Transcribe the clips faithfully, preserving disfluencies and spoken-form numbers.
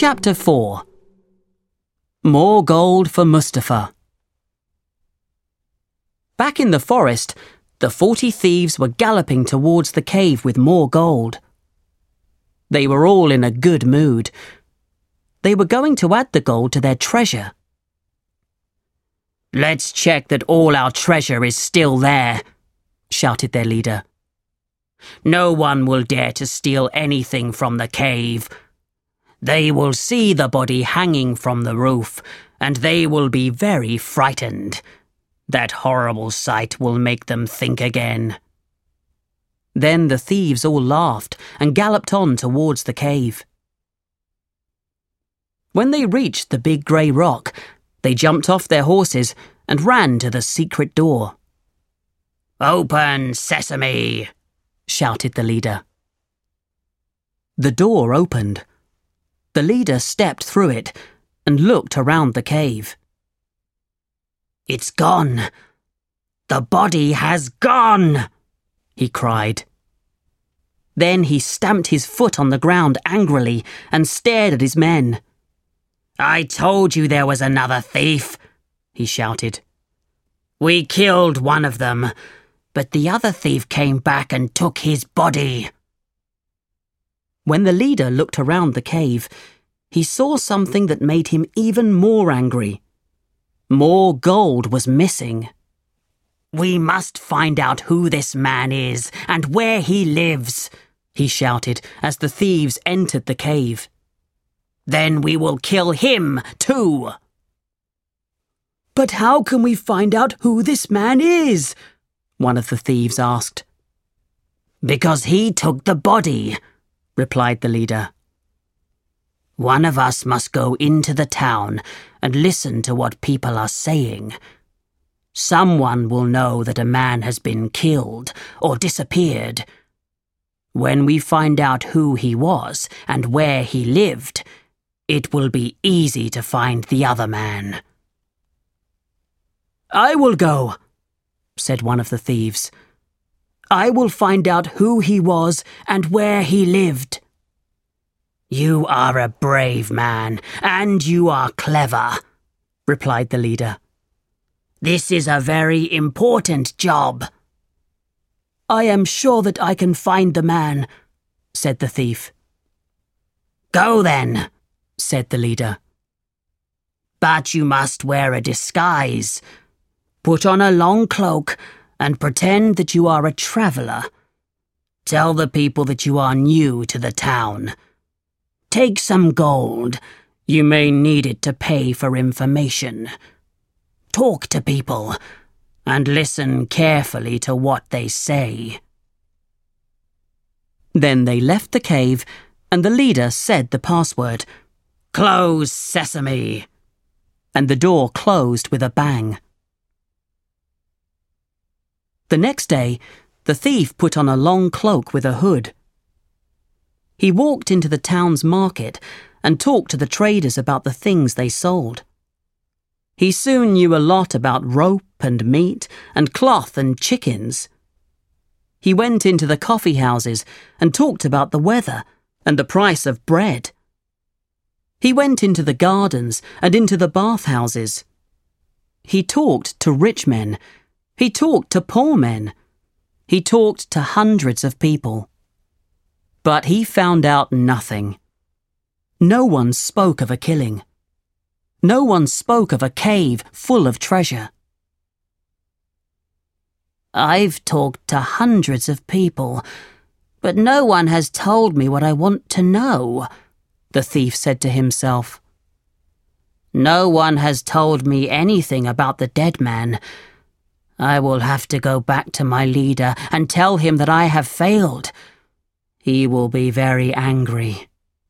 Chapter four. More Gold for Mustafa. Back in the forest, the forty thieves were galloping towards the cave with more gold. They were all in a good mood. They were going to add the gold to their treasure. "Let's check that all our treasure is still there," shouted their leader. "No one will dare to steal anything from the cave. They will see the body hanging from the roof, and they will be very frightened. That horrible sight will make them think again." Then the thieves all laughed and galloped on towards the cave. When they reached the big grey rock, they jumped off their horses and ran to the secret door. "Open, sesame!" shouted the leader. The door opened. The leader stepped through it and looked around the cave. "It's gone! The body has gone!" he cried. Then he stamped his foot on the ground angrily and stared at his men. "I told you there was another thief," he shouted. "We killed one of them, but the other thief came back and took his body." When the leader looked around the cave, he saw something that made him even more angry. More gold was missing. "We must find out who this man is and where he lives," he shouted as the thieves entered the cave. "Then we will kill him too." "But how can we find out who this man is?" one of the thieves asked. "Because he took the body," replied the leader. "One of us must go into the town and listen to what people are saying. Someone will know that a man has been killed or disappeared. When we find out who he was and where he lived, it will be easy to find the other man." "I will go," said one of the thieves. "I will find out who he was and where he lived." "You are a brave man, and you are clever," replied the leader. "This is a very important job." "I am sure that I can find the man," said the thief. "Go then," said the leader. "But you must wear a disguise. Put on a long cloak and pretend that you are a traveller. Tell the people that you are new to the town. Take some gold. You may need it to pay for information. Talk to people and listen carefully to what they say." Then they left the cave and the leader said the password, "Close, sesame," and the door closed with a bang. The next day, the thief put on a long cloak with a hood. He walked into the town's market and talked to the traders about the things they sold. He soon knew a lot about rope and meat and cloth and chickens. He went into the coffee houses and talked about the weather and the price of bread. He went into the gardens and into the bathhouses. He talked to rich men. He talked to poor men. He talked to hundreds of people. But he found out nothing. No one spoke of a killing. No one spoke of a cave full of treasure. "I've talked to hundreds of people, but no one has told me what I want to know," the thief said to himself. "No one has told me anything about the dead man. I will have to go back to my leader and tell him that I have failed. He will be very angry."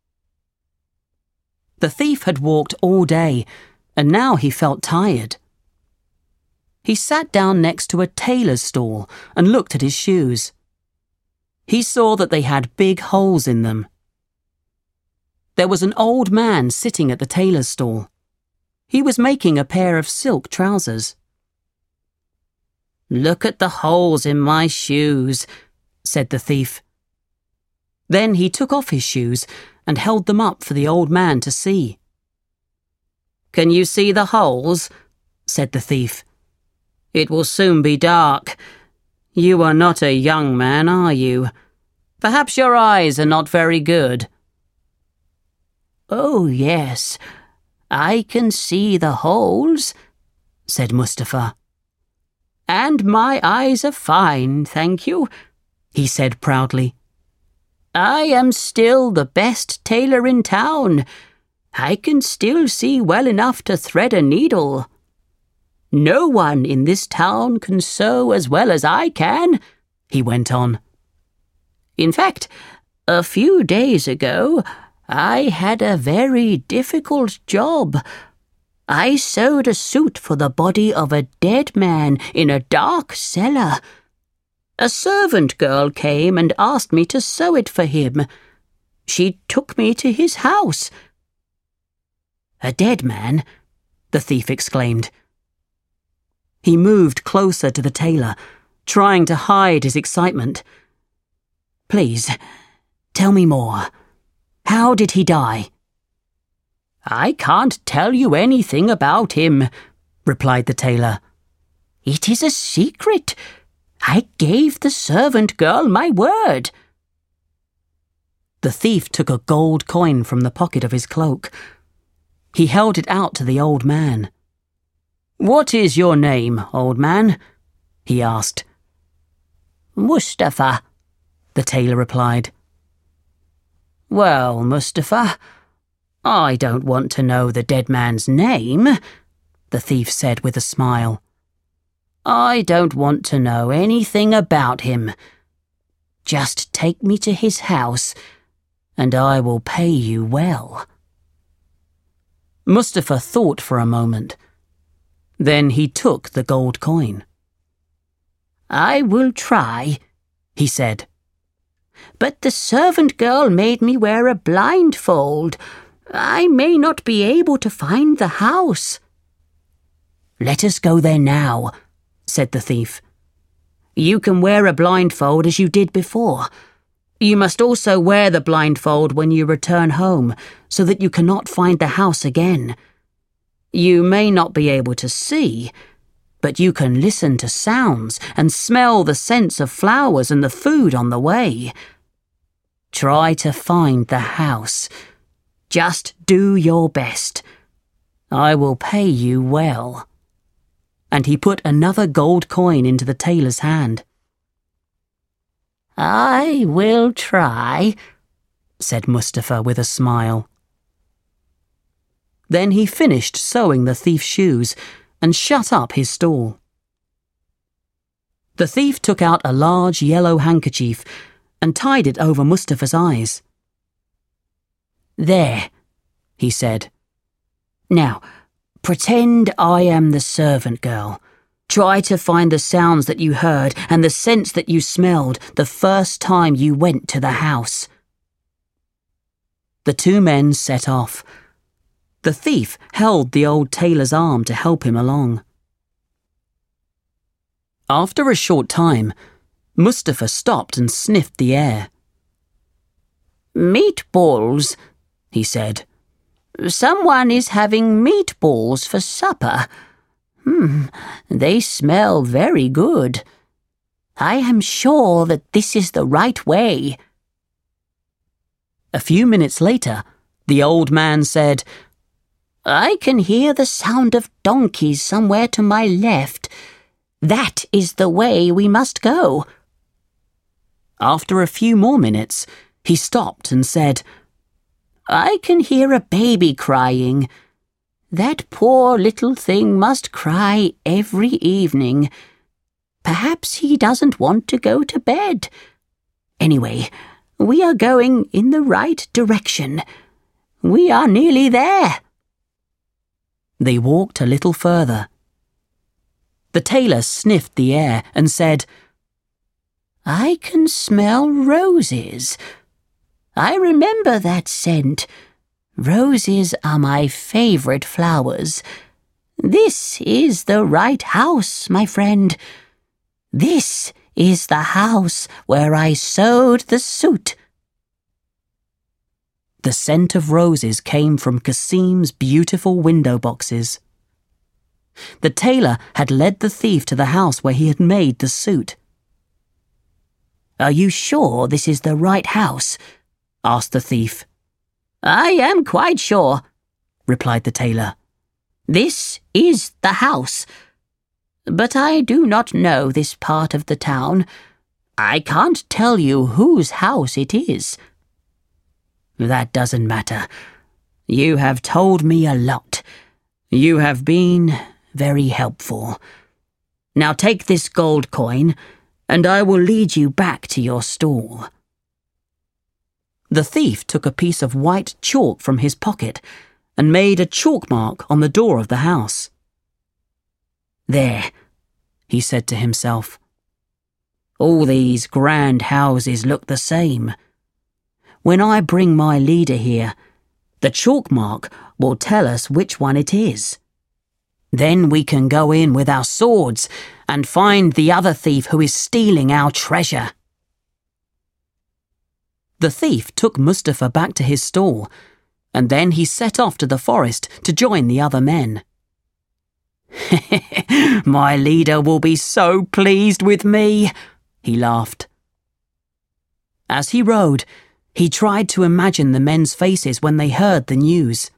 The thief had walked all day, and now he felt tired. He sat down next to a tailor's stall and looked at his shoes. He saw that they had big holes in them. There was an old man sitting at the tailor's stall. He was making a pair of silk trousers. "Look at the holes in my shoes," said the thief. Then he took off his shoes and held them up for the old man to see. "Can you see the holes?" said the thief. "It will soon be dark. You are not a young man, are you? Perhaps your eyes are not very good." "Oh, yes, I can see the holes," said Mustapha. "And my eyes are fine, thank you," he said proudly. "I am still the best tailor in town. I can still see well enough to thread a needle. No one in this town can sew as well as I can," he went on. "In fact, a few days ago, I had a very difficult job. I sewed a suit for the body of a dead man in a dark cellar. A servant girl came and asked me to sew it for him. She took me to his house." "A dead man?" the thief exclaimed. He moved closer to the tailor, trying to hide his excitement. "Please, tell me more. How did he die?" "I can't tell you anything about him," replied the tailor. "It is a secret. I gave the servant girl my word." The thief took a gold coin from the pocket of his cloak. He held it out to the old man. "What is your name, old man?" he asked. "Mustapha," the tailor replied. "Well, Mustapha, I don't want to know the dead man's name," the thief said with a smile. "I don't want to know anything about him. Just take me to his house, and I will pay you well." Mustapha thought for a moment. Then he took the gold coin. "I will try," he said. "But the servant girl made me wear a blindfold. I may not be able to find the house." "Let us go there now," said the thief. "You can wear a blindfold as you did before. You must also wear the blindfold when you return home, so that you cannot find the house again. You may not be able to see, but you can listen to sounds and smell the scents of flowers and the food on the way. Try to find the house. Just do your best. I will pay you well." And he put another gold coin into the tailor's hand. "I will try," said Mustapha with a smile. Then he finished sewing the thief's shoes and shut up his stall. The thief took out a large yellow handkerchief and tied it over Mustapha's eyes. "There," he said. "Now, pretend I am the servant girl. Try to find the sounds that you heard and the scents that you smelled the first time you went to the house." The two men set off. The thief held the old tailor's arm to help him along. After a short time, Mustapha stopped and sniffed the air. "Meatballs," he said. "Someone is having meatballs for supper. Hmm, they smell very good. I am sure that this is the right way." A few minutes later, the old man said, "I can hear the sound of donkeys somewhere to my left. That is the way we must go." After a few more minutes, he stopped and said, "I can hear a baby crying. That poor little thing must cry every evening. Perhaps he doesn't want to go to bed. Anyway, we are going in the right direction. We are nearly there." They walked a little further. The tailor sniffed the air and said, "I can smell roses. I remember that scent. Roses are my favourite flowers. This is the right house, my friend. This is the house where I sewed the suit." The scent of roses came from Cassim's beautiful window boxes. The tailor had led the thief to the house where he had made the suit. "Are you sure this is the right house?" asked the thief. "I am quite sure," replied the tailor. "This is the house. But I do not know this part of the town. I can't tell you whose house it is." "That doesn't matter. You have told me a lot. You have been very helpful. Now take this gold coin, and I will lead you back to your stall." The thief took a piece of white chalk from his pocket and made a chalk mark on the door of the house. "There," he said to himself. "All these grand houses look the same. When I bring my leader here, the chalk mark will tell us which one it is. Then we can go in with our swords and find the other thief who is stealing our treasure." The thief took Mustafa back to his stall, and then he set off to the forest to join the other men. "My leader will be so pleased with me," he laughed. As he rode, he tried to imagine the men's faces when they heard the news.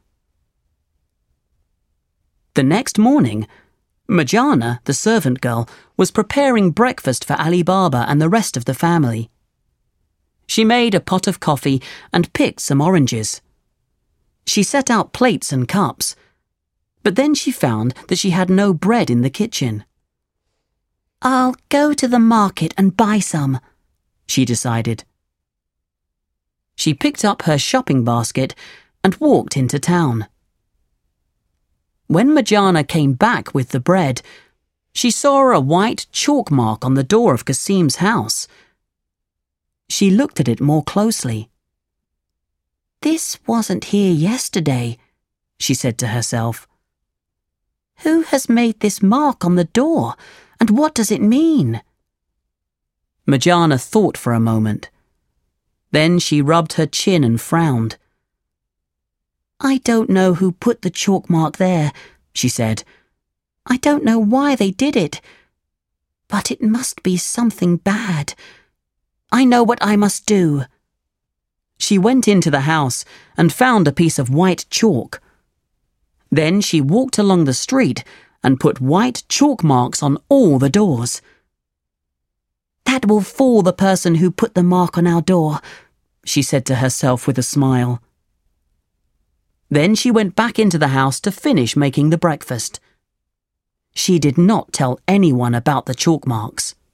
The next morning, Majana, the servant girl, was preparing breakfast for Ali Baba and the rest of the family. She made a pot of coffee and picked some oranges. She set out plates and cups, but then she found that she had no bread in the kitchen. "I'll go to the market and buy some," she decided. She picked up her shopping basket and walked into town. When Majana came back with the bread, she saw a white chalk mark on the door of Cassim's house. She looked at it more closely. "This wasn't here yesterday," she said to herself. "Who has made this mark on the door, and what does it mean?" Majana thought for a moment. Then she rubbed her chin and frowned. "I don't know who put the chalk mark there," she said. "I don't know why they did it. But it must be something bad. I know what I must do." She went into the house and found a piece of white chalk. Then she walked along the street and put white chalk marks on all the doors. "That will fool the person who put the mark on our door," she said to herself with a smile. Then she went back into the house to finish making the breakfast. She did not tell anyone about the chalk marks.